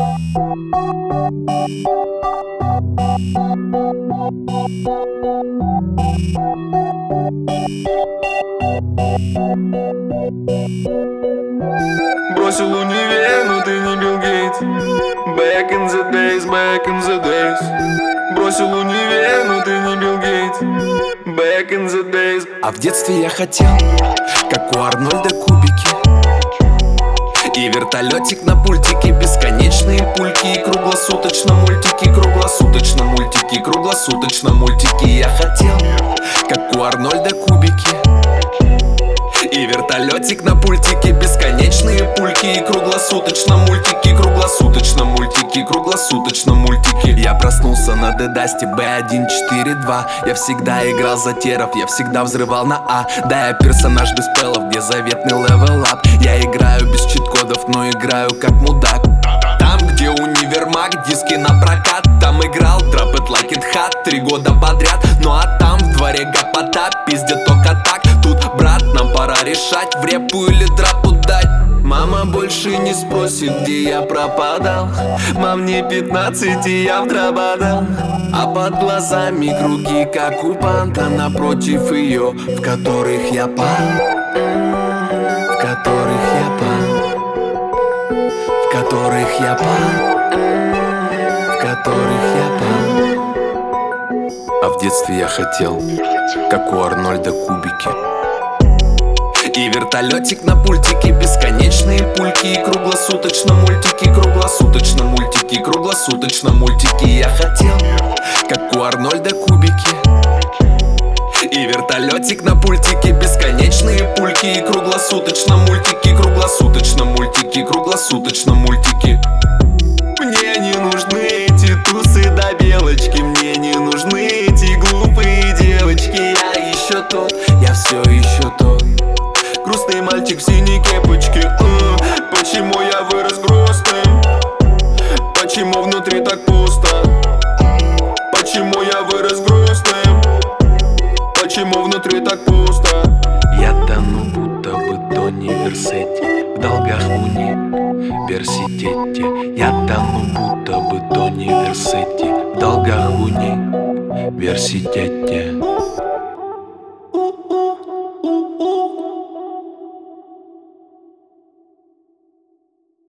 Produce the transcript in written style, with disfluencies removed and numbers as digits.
Бросил универ, но ты не Билл Гейтс. Back in the days, back in the days. Бросил универ, но ты не Билл Гейтс. Back in the days. А в детстве я хотел, как у Арнольда, кубики и вертолетик на пультике, бесконечные пульки и круглосуточно мультики, круглосуточно мультики, круглосуточно мультики. Я хотел, как у Арнольда, кубики и вертолетик на пультике, бесконечные пульки и круглосуточно мультики, круглосуточно мультики, круглосуточно мультики. Я проснулся на дедасте B142. Я всегда играл за теров, я всегда взрывал на А. Да, я персонаж без пелов, где заветный левел ап. Я играю без чит-кодов, но играю как мудак. Там, где универмаг, диски на прокат, там играл Drop It Like It Hot 3 года подряд. Ну а там в дворе гопота, пиздят только так. Тут, брат, нам пора решать, в репу или драпу дать. Мама больше не спросит, где я пропадал. Мам, мне 15 и я вдрободал. А под глазами круги, как у панта, напротив ее, в которых я пал, в которых я пал, в которых я пал, в которых я пал. А в детстве я хотел, как у Арнольда, кубики и вертолетик на пультике, бесконечные пульки и круглосуточно мультики, круглосуточно мультики, круглосуточно мультики. Я хотел, как у Арнольда, кубики и вертолетик на пультике, бесконечные пульки и круглосуточно мультики, круглосуточно мультики, круглосуточно мультики. Мне не нужны эти тусы до белочки, мне не нужны эти глупые девочки. Я еще тот, я все еще тот грустный мальчик в синей кепочке. Почему я вырос грустным? Почему внутри так пусто? Почему я вырос грустным? Почему внутри так пусто? Я тону, будто бы Тони Версетти в долгах в университете. Я тону, будто бы Тони Версетти в долгах в университете.